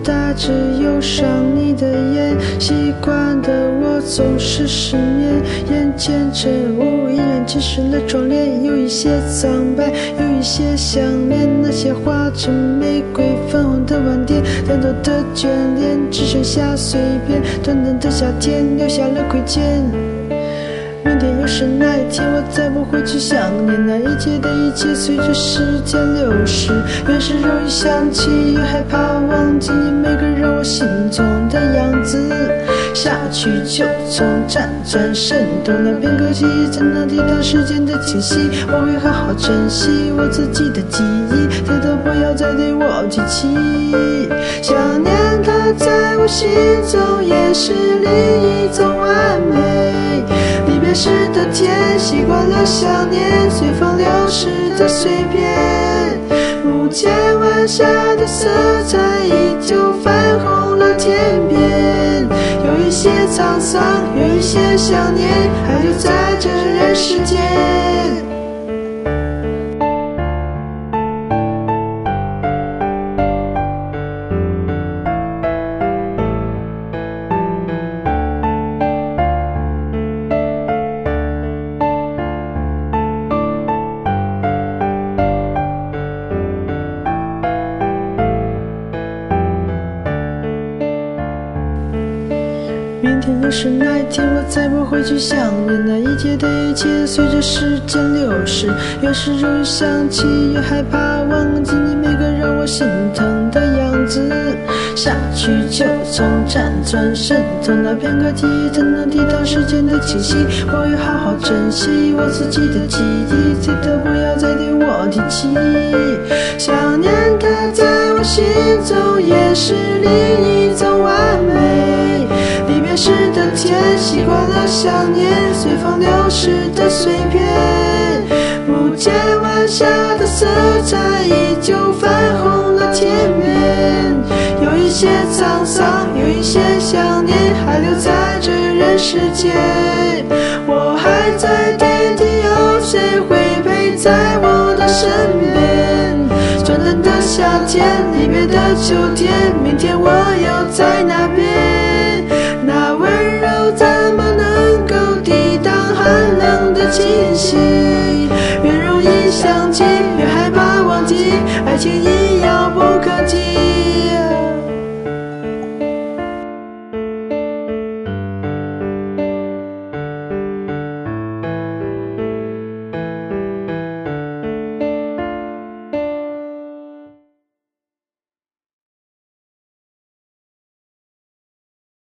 带着忧伤你的眼，习惯的我总是失眠，眼前晨雾依然浸湿了窗帘，有一些苍白，有一些想念，那些化成玫瑰粉红的晚点，单独的眷恋只剩下碎片，短暂的夏天留下了亏欠。明天又是那一天，我再不会去想念，那一切的一切随着时间流逝，越是容易想起，越害怕忘记你每个让我心痛的样子。夏去秋从，辗转渗透那片刻记忆，才能抵挡时间的侵袭。我会好好珍惜我自己的记忆，再都不要再对我提起。想念它在我心中，也是另一种完美。离别时的甜，习惯了想念，随风流逝的碎片。幕前晚霞的色彩依旧泛红了天边，有一些沧桑，有一些想念，还留在这人世间。明天又是那一天，我再不会去想念，那一切的一切随着时间流逝，越是容易想起，越害怕忘记你每个让我心疼的样子。夏去秋从，辗转渗透那片刻记忆，怎能抵挡时间的侵袭？我会好好珍惜我自己的记忆，谁都不要再对我提起。想念它在我心中，也是另一种完美。离别时的甜，习惯了想念，随风流逝的碎片。幕前晚霞的色彩依旧泛红了天边，有一些沧桑，有一些想念，还留在这人世间。我还在天地，有谁会陪在我的身边？短暂的夏天，离别的秋天，明天我又在那边。那温柔怎么能够抵挡寒冷的侵袭？越容易想起，越害怕忘记，爱情